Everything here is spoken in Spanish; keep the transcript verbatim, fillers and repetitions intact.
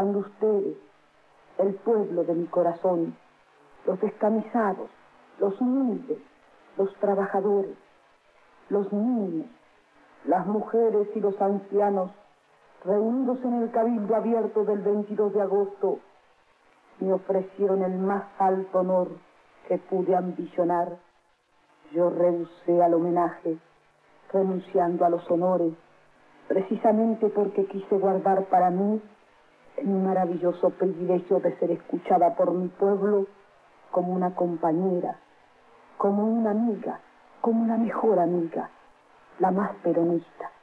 cuando ustedes, el pueblo de mi corazón, los descamisados, los humildes, los trabajadores, los niños, las mujeres y los ancianos, reunidos en el cabildo abierto del veintidós de agosto, me ofrecieron el más alto honor que pude ambicionar. Yo rehusé al homenaje, renunciando a los honores, precisamente porque quise guardar para mí el maravilloso privilegio de ser escuchada por mi pueblo como una compañera, como una amiga, como una mejor amiga, la más peronista.